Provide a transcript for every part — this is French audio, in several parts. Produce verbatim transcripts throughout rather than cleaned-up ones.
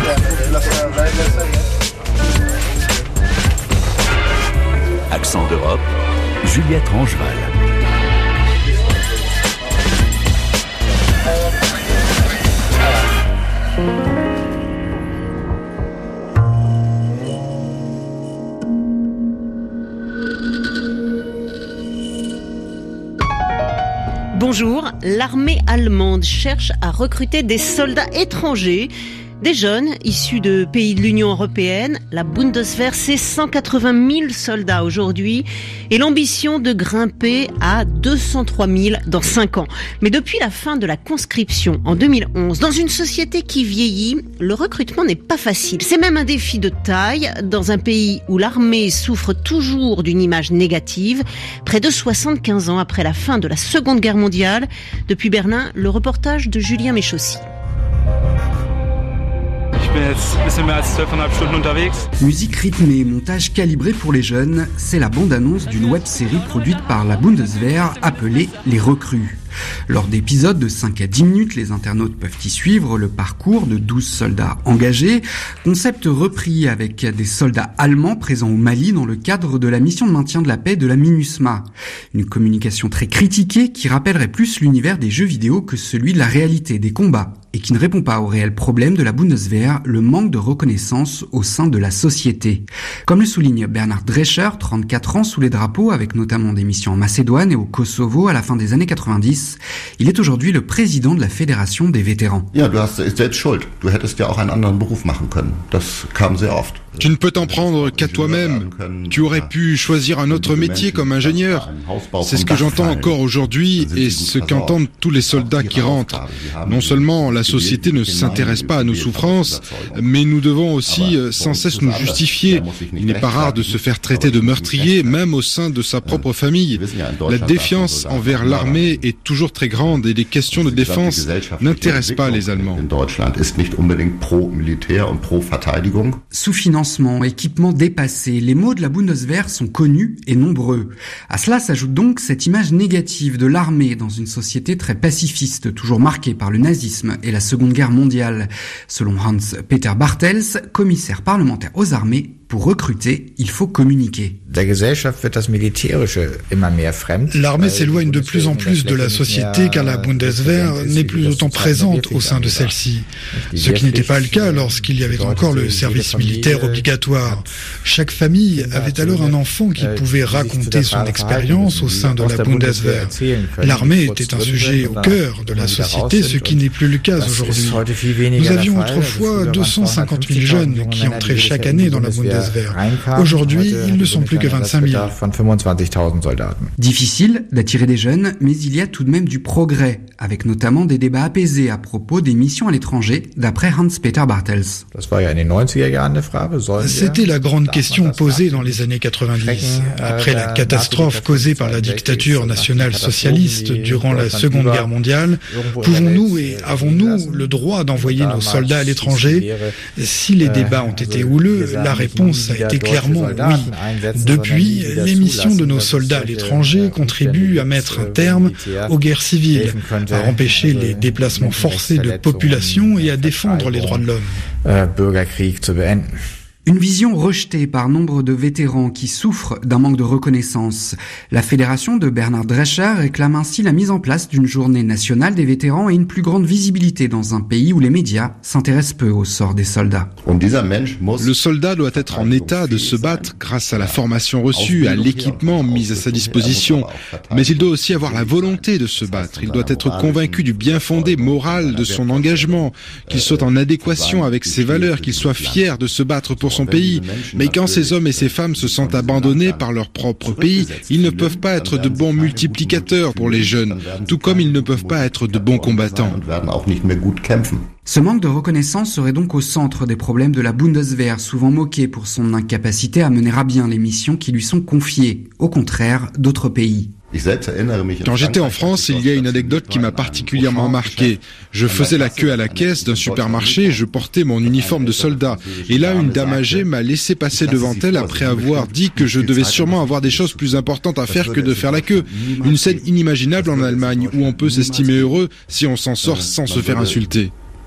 Accent d'Europe, Juliette Rangeval. Bonjour, l'armée allemande cherche à recruter des soldats étrangers, des jeunes issus de pays de l'Union européenne. La Bundeswehr, c'est cent quatre-vingt mille soldats aujourd'hui et l'ambition de grimper à deux cent trois mille dans cinq ans. Mais depuis la fin de la conscription en deux mille onze, dans une société qui vieillit, le recrutement n'est pas facile. C'est même un défi de taille dans un pays où l'armée souffre toujours d'une image négative, près de soixante-quinze ans après la fin de la Seconde Guerre mondiale. Depuis Berlin, le reportage de Julien Méchaussy. Musique rythmée, montage calibré pour les jeunes, c'est la bande-annonce d'une web-série produite par la Bundeswehr appelée Les Recrues. Lors d'épisodes de cinq à dix minutes, les internautes peuvent y suivre le parcours de douze soldats engagés, concept repris avec des soldats allemands présents au Mali dans le cadre de la mission de maintien de la paix de la MINUSMA. Une communication très critiquée qui rappellerait plus l'univers des jeux vidéo que celui de la réalité des combats et qui ne répond pas au réel problème de la Bundeswehr, le manque de reconnaissance au sein de la société. Comme le souligne Bernhard Drescher, trente-quatre ans sous les drapeaux avec notamment des missions en Macédoine et au Kosovo à la fin des années quatre-vingt-dix, il est aujourd'hui le président de la Fédération des vétérans. Ja, du hast selbst schuld. Du hättest ja auch einen anderen Beruf machen können. Das kam sehr oft. Tu ne peux t'en prendre qu'à toi-même. Tu aurais pu choisir un autre métier comme ingénieur. C'est ce que j'entends encore aujourd'hui et ce qu'entendent tous les soldats qui rentrent. Non seulement la société ne s'intéresse pas à nos souffrances, mais nous devons aussi sans cesse nous justifier. Il n'est pas rare de se faire traiter de meurtrier, même au sein de sa propre famille. La défiance envers l'armée est toujours très grande et les questions de défense n'intéressent pas les Allemands. Sous-financement, équipement dépassé, les maux de la Bundeswehr sont connus et nombreux. À cela s'ajoute donc cette image négative de l'armée dans une société très pacifiste, toujours marquée par le nazisme et la Seconde Guerre mondiale. Selon Hans-Peter Bartels, commissaire parlementaire aux armées, pour recruter, il faut communiquer. L'armée s'éloigne de plus en plus de la société car la Bundeswehr n'est plus autant présente au sein de celle-ci. Ce qui n'était pas le cas lorsqu'il y avait encore le service militaire obligatoire. Chaque famille avait alors un enfant qui pouvait raconter son expérience au sein de la Bundeswehr. L'armée était un sujet au cœur de la société, ce qui n'est plus le cas aujourd'hui. Nous avions autrefois deux cent cinquante mille jeunes qui entraient chaque année dans la Bundeswehr. Aujourd'hui, ils ne sont plus que vingt-cinq mille. Difficile d'attirer des jeunes, mais il y a tout de même du progrès, avec notamment des débats apaisés à propos des missions à l'étranger, d'après Hans-Peter Bartels. C'était la grande question posée dans les années quatre-vingt-dix. Après la catastrophe causée par la dictature nationale-socialiste durant la Seconde Guerre mondiale, pouvons-nous et avons-nous le droit d'envoyer nos soldats à l'étranger ? Si les débats ont été houleux, la réponse a été clairement oui. Depuis, les missions de nos soldats à l'étranger contribuent à mettre un terme aux guerres civiles, à empêcher les déplacements forcés de population et à défendre les droits de l'homme. Une vision rejetée par nombre de vétérans qui souffrent d'un manque de reconnaissance. La fédération de Bernhard Drescher réclame ainsi la mise en place d'une journée nationale des vétérans et une plus grande visibilité dans un pays où les médias s'intéressent peu au sort des soldats. Le soldat doit être en état de se battre grâce à la formation reçue, à l'équipement mis à sa disposition. Mais il doit aussi avoir la volonté de se battre. Il doit être convaincu du bien fondé moral de son engagement, qu'il soit en adéquation avec ses valeurs, qu'il soit fier de se battre pour son pays. Mais quand ces hommes et ces femmes se sentent abandonnés par leur propre pays, ils ne peuvent pas être de bons multiplicateurs pour les jeunes, tout comme ils ne peuvent pas être de bons combattants. Ce manque de reconnaissance serait donc au centre des problèmes de la Bundeswehr, souvent moquée pour son incapacité à mener à bien les missions qui lui sont confiées, au contraire d'autres pays. Quand j'étais en France, il y a une anecdote qui m'a particulièrement marqué. Je faisais la queue à la caisse d'un supermarché et je portais mon uniforme de soldat. Et là, une dame âgée m'a laissé passer devant elle après avoir dit que je devais sûrement avoir des choses plus importantes à faire que de faire la queue. Une scène inimaginable en Allemagne où on peut s'estimer heureux si on s'en sort sans se faire insulter.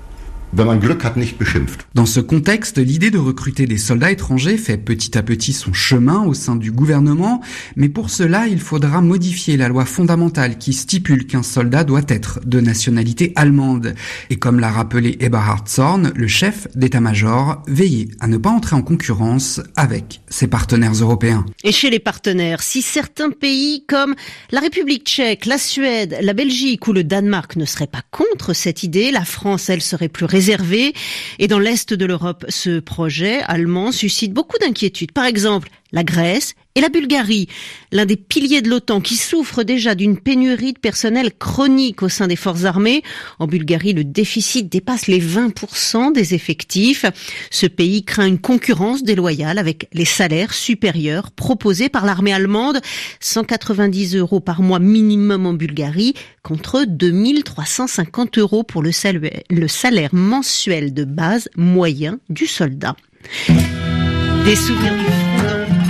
wenn man Glück hat, nicht beschimpft. Dans ce contexte, l'idée de recruter des soldats étrangers fait petit à petit son chemin au sein du gouvernement, mais pour cela, il faudra modifier la loi fondamentale qui stipule qu'un soldat doit être de nationalité allemande. Et comme l'a rappelé Eberhard Zorn, le chef d'état-major, veiller à ne pas entrer en concurrence avec ses partenaires européens. Et chez les partenaires, si certains pays comme la République tchèque, la Suède, la Belgique ou le Danemark ne seraient pas contre cette idée, la France, elle, serait plus réservée. Et dans l'Est de l'Europe, ce projet allemand suscite beaucoup d'inquiétudes. Par exemple, la Grèce et la Bulgarie, l'un des piliers de l'OTAN qui souffre déjà d'une pénurie de personnel chronique au sein des forces armées. En Bulgarie, le déficit dépasse les vingt pour cent des effectifs. Ce pays craint une concurrence déloyale avec les salaires supérieurs proposés par l'armée allemande. cent quatre-vingt-dix euros par mois minimum en Bulgarie contre deux mille trois cent cinquante euros pour le salaire, le salaire mensuel de base moyen du soldat. Des souvenirs du front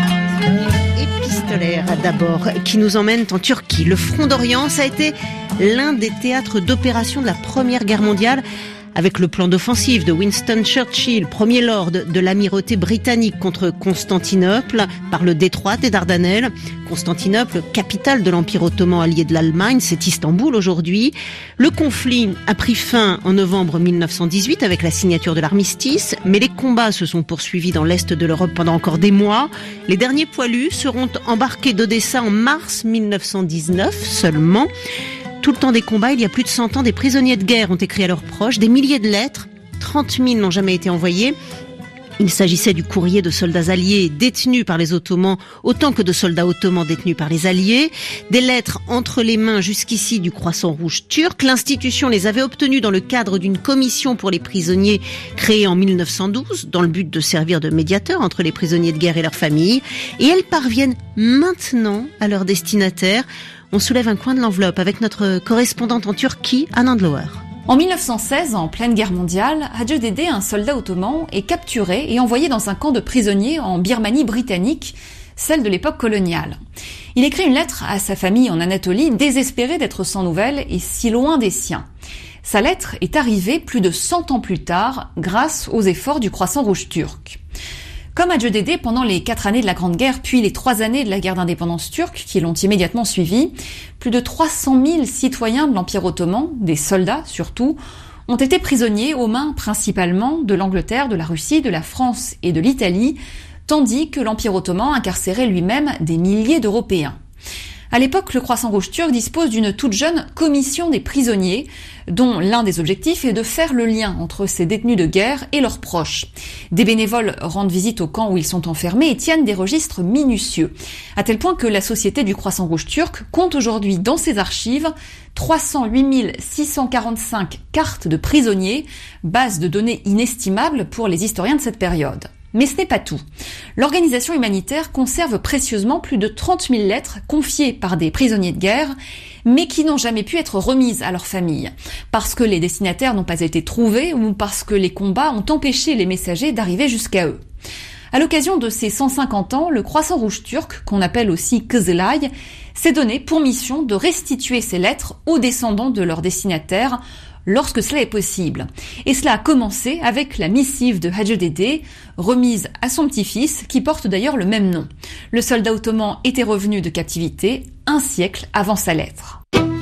épistolaire d'abord, qui nous emmènent en Turquie. Le front d'Orient, ça a été l'un des théâtres d'opération de la Première Guerre mondiale, avec le plan d'offensive de Winston Churchill, premier lord de l'amirauté britannique contre Constantinople, par le détroit des Dardanelles. Constantinople, capitale de l'Empire ottoman allié de l'Allemagne, c'est Istanbul aujourd'hui. Le conflit a pris fin en novembre mille neuf cent dix-huit avec la signature de l'armistice, mais les combats se sont poursuivis dans l'Est de l'Europe pendant encore des mois. Les derniers poilus seront embarqués d'Odessa en mars mille neuf cent dix-neuf seulement. Tout le temps des combats, il y a plus de cent ans, des prisonniers de guerre ont écrit à leurs proches, des milliers de lettres, trente mille n'ont jamais été envoyées. Il s'agissait du courrier de soldats alliés détenus par les Ottomans, autant que de soldats ottomans détenus par les Alliés. Des lettres entre les mains jusqu'ici du Croissant Rouge turc. L'institution les avait obtenues dans le cadre d'une commission pour les prisonniers créée en mille neuf cent douze, dans le but de servir de médiateur entre les prisonniers de guerre et leurs familles. Et elles parviennent maintenant à leur destinataire. On soulève un coin de l'enveloppe avec notre correspondante en Turquie, Anne Andlauer. En mille neuf cent seize, en pleine guerre mondiale, Hacı Dede, un soldat ottoman, est capturé et envoyé dans un camp de prisonniers en Birmanie britannique, celle de l'époque coloniale. Il écrit une lettre à sa famille en Anatolie, désespéré d'être sans nouvelles et si loin des siens. Sa lettre est arrivée plus de cent ans plus tard, grâce aux efforts du Croissant Rouge turc. Comme Hacı Dede, pendant les quatre années de la Grande Guerre, puis les trois années de la guerre d'indépendance turque, qui l'ont immédiatement suivi, plus de trois cent mille citoyens de l'Empire ottoman, des soldats surtout, ont été prisonniers aux mains principalement de l'Angleterre, de la Russie, de la France et de l'Italie, tandis que l'Empire ottoman incarcérait lui-même des milliers d'Européens. À l'époque, le Croissant Rouge turc dispose d'une toute jeune commission des prisonniers, dont l'un des objectifs est de faire le lien entre ces détenus de guerre et leurs proches. Des bénévoles rendent visite au camp où ils sont enfermés et tiennent des registres minutieux, à tel point que la Société du Croissant Rouge turc compte aujourd'hui dans ses archives trois cent huit mille six cent quarante-cinq cartes de prisonniers, base de données inestimables pour les historiens de cette période. Mais ce n'est pas tout. L'organisation humanitaire conserve précieusement plus de trente mille lettres confiées par des prisonniers de guerre, mais qui n'ont jamais pu être remises à leurs familles, parce que les destinataires n'ont pas été trouvés ou parce que les combats ont empêché les messagers d'arriver jusqu'à eux. À l'occasion de ses cent cinquante ans, le Croissant Rouge turc, qu'on appelle aussi Kızılay, s'est donné pour mission de restituer ces lettres aux descendants de leurs destinataires, lorsque cela est possible. Et cela a commencé avec la missive de Hacı Dede, remise à son petit-fils, qui porte d'ailleurs le même nom. Le soldat ottoman était revenu de captivité un siècle avant sa lettre.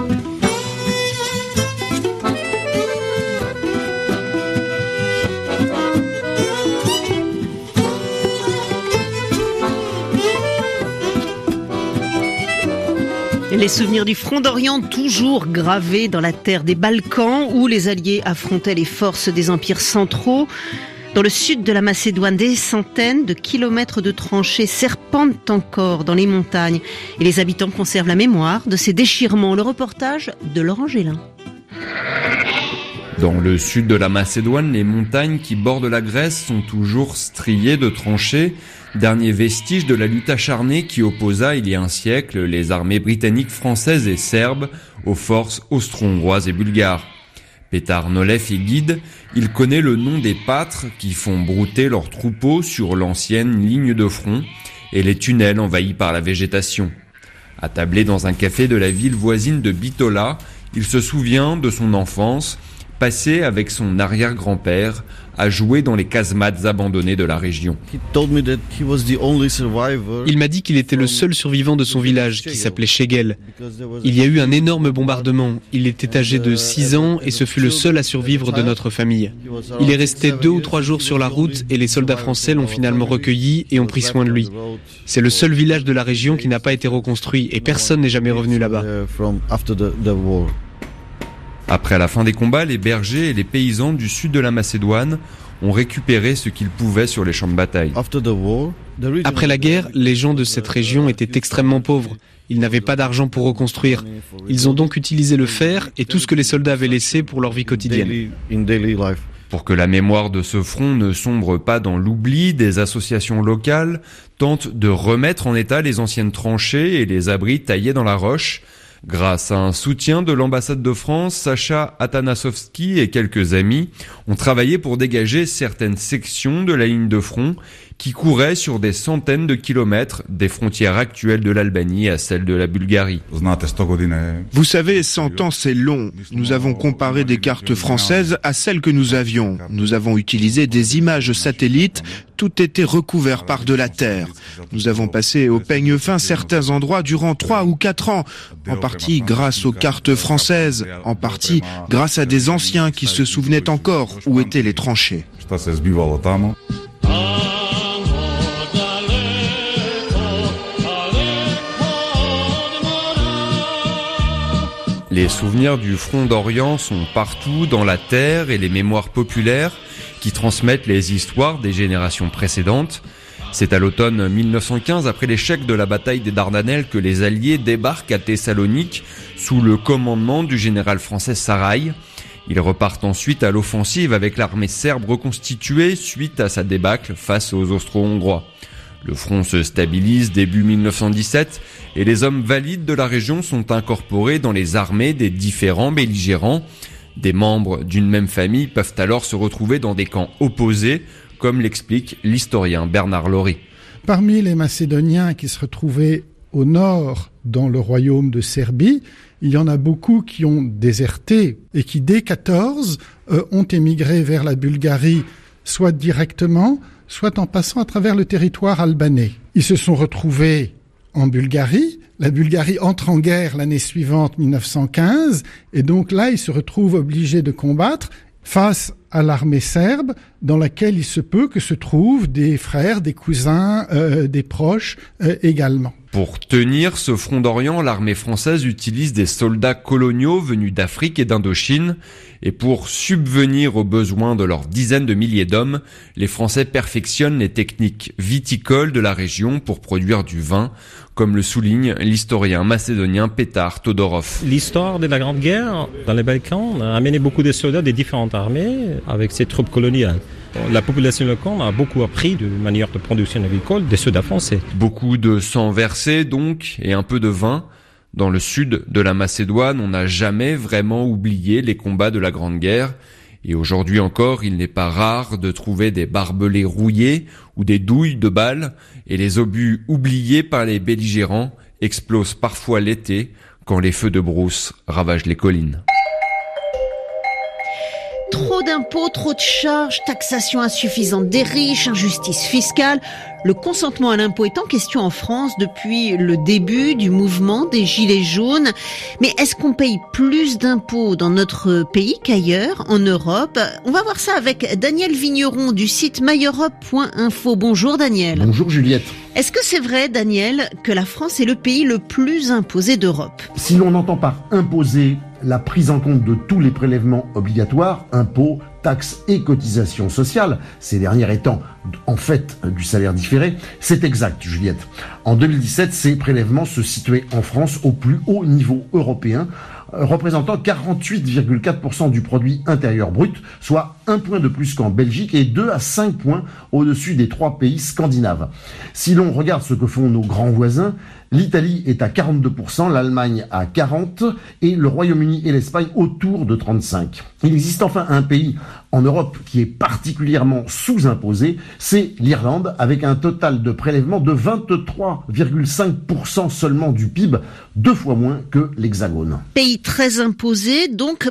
Les souvenirs du front d'Orient, toujours gravés dans la terre des Balkans, où les Alliés affrontaient les forces des empires centraux. Dans le sud de la Macédoine, des centaines de kilomètres de tranchées serpentent encore dans les montagnes. Et les habitants conservent la mémoire de ces déchirements. Le reportage de Laurent Gélin. Dans le sud de la Macédoine, les montagnes qui bordent la Grèce sont toujours striées de tranchées, dernier vestige de la lutte acharnée qui opposa il y a un siècle les armées britanniques, françaises et serbes aux forces austro-hongroises et bulgares. Petar Nolev est guide, il connaît le nom des pâtres qui font brouter leurs troupeaux sur l'ancienne ligne de front et les tunnels envahis par la végétation. Attablé dans un café de la ville voisine de Bitola, il se souvient de son enfance, passé avec son arrière-grand-père à jouer dans les casemates abandonnées de la région. Il m'a dit qu'il était le seul survivant de son village, qui s'appelait Schegel. Il y a eu un énorme bombardement. Il était âgé de six ans et ce fut le seul à survivre de notre famille. Il est resté deux ou trois jours sur la route et les soldats français l'ont finalement recueilli et ont pris soin de lui. C'est le seul village de la région qui n'a pas été reconstruit et personne n'est jamais revenu là-bas. Après la fin des combats, les bergers et les paysans du sud de la Macédoine ont récupéré ce qu'ils pouvaient sur les champs de bataille. Après la guerre, les gens de cette région étaient extrêmement pauvres. Ils n'avaient pas d'argent pour reconstruire. Ils ont donc utilisé le fer et tout ce que les soldats avaient laissé pour leur vie quotidienne. Pour que la mémoire de ce front ne sombre pas dans l'oubli, des associations locales tentent de remettre en état les anciennes tranchées et les abris taillés dans la roche. Grâce à un soutien de l'ambassade de France, Sacha Atanasovski et quelques amis ont travaillé pour dégager certaines sections de la ligne de front qui couraient sur des centaines de kilomètres des frontières actuelles de l'Albanie à celles de la Bulgarie. Vous savez, cent ans c'est long. Nous avons comparé des cartes françaises à celles que nous avions. Nous avons utilisé des images satellites. Tout était recouvert par de la terre. Nous avons passé au peigne fin certains endroits durant trois ou quatre ans, en partie grâce aux cartes françaises, en partie grâce à des anciens qui se souvenaient encore où étaient les tranchées. Les souvenirs du front d'Orient sont partout dans la terre et les mémoires populaires qui transmettent les histoires des générations précédentes. C'est à l'automne mille neuf cent quinze, après l'échec de la bataille des Dardanelles, que les Alliés débarquent à Thessalonique sous le commandement du général français Saraï. Ils repartent ensuite à l'offensive avec l'armée serbe reconstituée suite à sa débâcle face aux Austro-Hongrois. Le front se stabilise début mille neuf cent dix-sept et les hommes valides de la région sont incorporés dans les armées des différents belligérants. Des membres d'une même famille peuvent alors se retrouver dans des camps opposés, comme l'explique l'historien Bernard Laurie. Parmi les Macédoniens qui se retrouvaient au nord dans le royaume de Serbie, il y en a beaucoup qui ont déserté et qui dès quatorze euh, ont émigré vers la Bulgarie, soit directement, soit en passant à travers le territoire albanais. Ils se sont retrouvés en Bulgarie. La Bulgarie entre en guerre l'année suivante, mille neuf cent quinze, et donc là, ils se retrouvent obligés de combattre face à l'armée serbe, dans laquelle il se peut que se trouvent des frères, des cousins, euh, des proches euh, également. Pour tenir ce front d'Orient, l'armée française utilise des soldats coloniaux venus d'Afrique et d'Indochine. Et pour subvenir aux besoins de leurs dizaines de milliers d'hommes, les Français perfectionnent les techniques viticoles de la région pour produire du vin, comme le souligne l'historien macédonien Petar Todorov. L'histoire de la Grande Guerre dans les Balkans a amené beaucoup de soldats des différentes armées avec ces troupes coloniales. La population locale a beaucoup appris de manière de production agricole des soldats français. Beaucoup de sang versé donc, et un peu de vin. Dans le sud de la Macédoine, on n'a jamais vraiment oublié les combats de la Grande Guerre. Et aujourd'hui encore, il n'est pas rare de trouver des barbelés rouillés ou des douilles de balles. Et les obus oubliés par les belligérants explosent parfois l'été quand les feux de brousse ravagent les collines. Trop d'impôts, trop de charges, taxation insuffisante des riches, injustice fiscale. Le consentement à l'impôt est en question en France depuis le début du mouvement des Gilets jaunes. Mais est-ce qu'on paye plus d'impôts dans notre pays qu'ailleurs, en Europe? On va voir ça avec Daniel Vigneron du site my europe point info. Bonjour Daniel. Bonjour Juliette. Est-ce que c'est vrai, Daniel, que la France est le pays le plus imposé d'Europe? Si l'on entend par imposer la prise en compte de tous les prélèvements obligatoires, impôts, taxes et cotisations sociales, ces dernières étant en fait du salaire différé, c'est exact, Juliette. En deux mille dix-sept, ces prélèvements se situaient en France au plus haut niveau européen, représentant quarante-huit virgule quatre pour cent du produit intérieur brut, soit un point de plus qu'en Belgique et deux à cinq points au-dessus des trois pays scandinaves. Si l'on regarde ce que font nos grands voisins, l'Italie est à quarante-deux pour cent, l'Allemagne à quarante pour cent et le Royaume-Uni et l'Espagne autour de trente-cinq pour cent. Il existe enfin un pays en Europe qui est particulièrement sous-imposé, c'est l'Irlande, avec un total de prélèvements de vingt-trois virgule cinq pour cent seulement du P I B, deux fois moins que l'Hexagone. Pays très imposé, donc, mais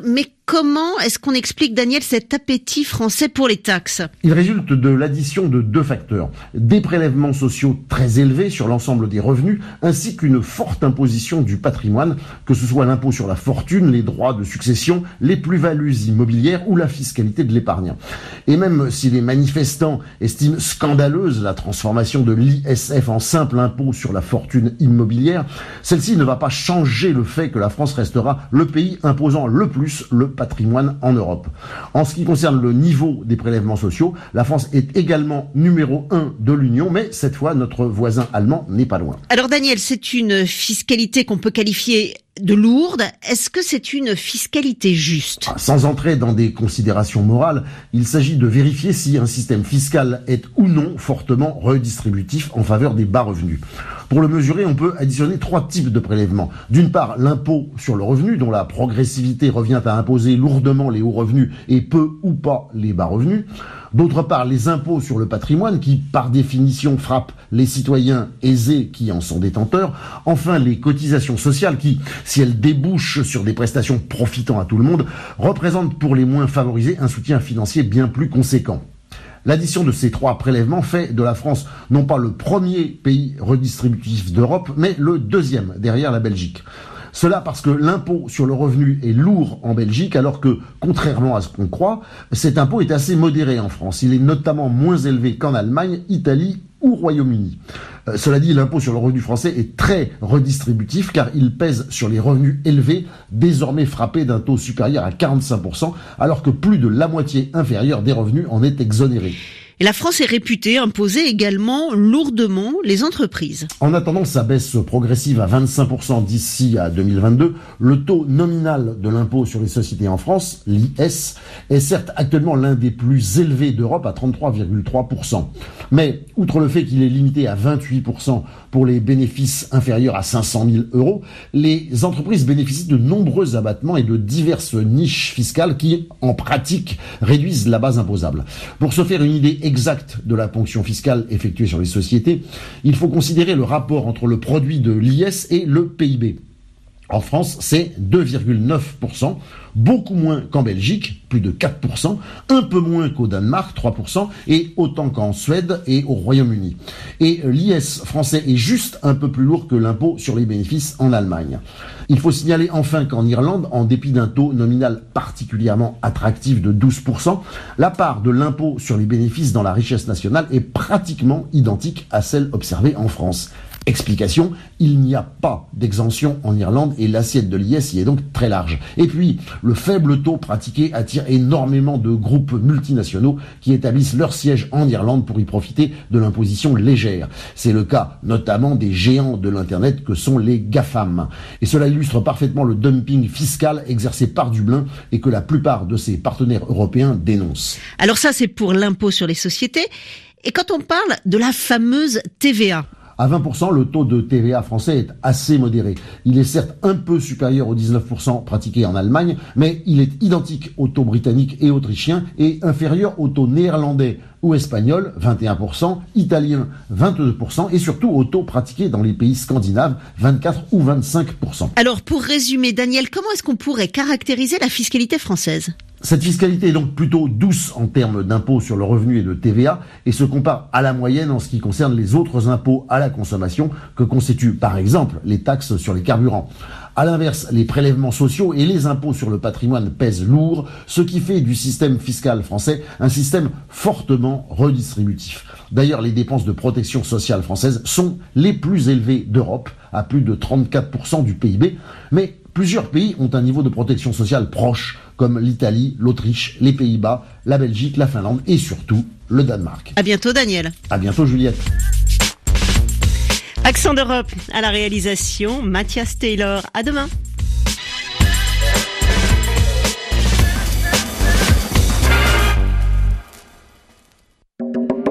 comment est-ce qu'on explique, Daniel, cet appétit français pour les taxes? Il résulte de l'addition de deux facteurs. Des prélèvements sociaux très élevés sur l'ensemble des revenus, ainsi qu'une forte imposition du patrimoine, que ce soit l'impôt sur la fortune, les droits de succession, les plus-values immobilières ou la fiscalité de l'épargne. Et même si les manifestants estiment scandaleuse la transformation de l'I S F en simple impôt sur la fortune immobilière, celle-ci ne va pas changer le fait que la France restera le pays imposant le plus le patrimoine en Europe. En ce qui concerne le niveau des prélèvements sociaux, la France est également numéro un de l'Union, mais cette fois, notre voisin allemand n'est pas loin. Alors Daniel, c'est une fiscalité qu'on peut qualifier de lourde. Est-ce que c'est une fiscalité juste? Sans entrer dans des considérations morales, il s'agit de vérifier si un système fiscal est ou non fortement redistributif en faveur des bas revenus. Pour le mesurer, on peut additionner trois types de prélèvements. D'une part, l'impôt sur le revenu, dont la progressivité revient à imposer lourdement les hauts revenus et peu ou pas les bas revenus. D'autre part, les impôts sur le patrimoine qui, par définition, frappent les citoyens aisés qui en sont détenteurs. Enfin, les cotisations sociales qui, si elles débouchent sur des prestations profitant à tout le monde, représentent pour les moins favorisés un soutien financier bien plus conséquent. L'addition de ces trois prélèvements fait de la France non pas le premier pays redistributif d'Europe, mais le deuxième, derrière la Belgique. Cela parce que l'impôt sur le revenu est lourd en Belgique, alors que, contrairement à ce qu'on croit, cet impôt est assez modéré en France. Il est notamment moins élevé qu'en Allemagne, Italie ou Royaume-Uni. Euh, cela dit, l'impôt sur le revenu français est très redistributif car il pèse sur les revenus élevés, désormais frappés d'un taux supérieur à quarante-cinq pour cent, alors que plus de la moitié inférieure des revenus en est exonérée. Et la France est réputée imposer également lourdement les entreprises. En attendant sa baisse progressive à vingt-cinq pour cent d'ici à deux mille vingt-deux, le taux nominal de l'impôt sur les sociétés en France, l'I S, est certes actuellement l'un des plus élevés d'Europe à trente-trois virgule trois pour cent. Mais, outre le fait qu'il est limité à vingt-huit pour cent pour les bénéfices inférieurs à cinq cent mille euros, les entreprises bénéficient de nombreux abattements et de diverses niches fiscales qui, en pratique, réduisent la base imposable. Pour se faire une idée exacte de la ponction fiscale effectuée sur les sociétés, il faut considérer le rapport entre le produit de l'I S et le P I B. En France, c'est deux virgule neuf pour cent, beaucoup moins qu'en Belgique, plus de quatre pour cent, un peu moins qu'au Danemark, trois pour cent, et autant qu'en Suède et au Royaume-Uni. Et l'I S français est juste un peu plus lourd que l'impôt sur les bénéfices en Allemagne. Il faut signaler enfin qu'en Irlande, en dépit d'un taux nominal particulièrement attractif de douze pour cent, la part de l'impôt sur les bénéfices dans la richesse nationale est pratiquement identique à celle observée en France. Explication, il n'y a pas d'exemption en Irlande et l'assiette de l'I S y est donc très large. Et puis, le faible taux pratiqué attire énormément de groupes multinationaux qui établissent leur siège en Irlande pour y profiter de l'imposition légère. C'est le cas notamment des géants de l'Internet que sont les GAFAM. Et cela illustre parfaitement le dumping fiscal exercé par Dublin et que la plupart de ses partenaires européens dénoncent. Alors ça, c'est pour l'impôt sur les sociétés. Et quand on parle de la fameuse T V A, à vingt pour cent, le taux de T V A français est assez modéré. Il est certes un peu supérieur aux dix-neuf pour cent pratiqués en Allemagne, mais il est identique au taux britannique et autrichien et inférieur au taux néerlandais ou espagnol, vingt et un pour cent, italien, vingt-deux pour cent et surtout au taux pratiqué dans les pays scandinaves, vingt-quatre ou vingt-cinq pour cent. Alors pour résumer, Daniel, comment est-ce qu'on pourrait caractériser la fiscalité française ? Cette fiscalité est donc plutôt douce en termes d'impôts sur le revenu et de T V A et se compare à la moyenne en ce qui concerne les autres impôts à la consommation que constituent par exemple les taxes sur les carburants. À l'inverse, les prélèvements sociaux et les impôts sur le patrimoine pèsent lourd, ce qui fait du système fiscal français un système fortement redistributif. D'ailleurs, les dépenses de protection sociale françaises sont les plus élevées d'Europe, à plus de trente-quatre pour cent du P I B, mais plusieurs pays ont un niveau de protection sociale proche, comme l'Italie, l'Autriche, les Pays-Bas, la Belgique, la Finlande et surtout le Danemark. À bientôt Daniel. À bientôt Juliette. Accent d'Europe à la réalisation, Mathias Taylor. À demain.